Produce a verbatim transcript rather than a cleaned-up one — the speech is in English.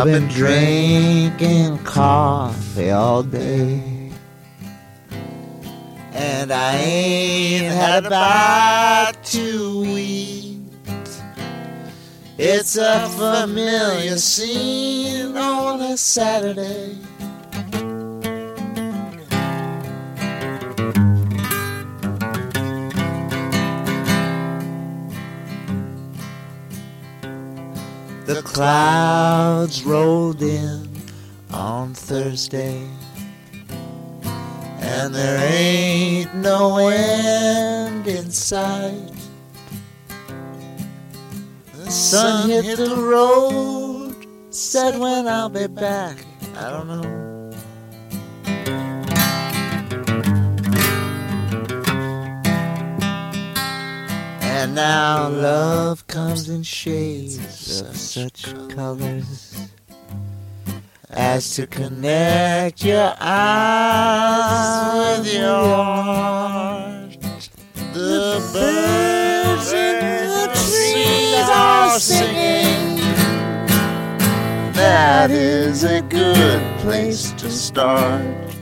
I've been drinking coffee all day, and I ain't had a bite to eat. It's a familiar scene on a Saturday. The clouds rolled in on Thursday, and there ain't no end in sight. The sun hit the road, said when I'll be back, I don't know. And now love comes in shades of such colors as to connect your eyes with your heart. The birds in the trees are singing. That is a good place to start.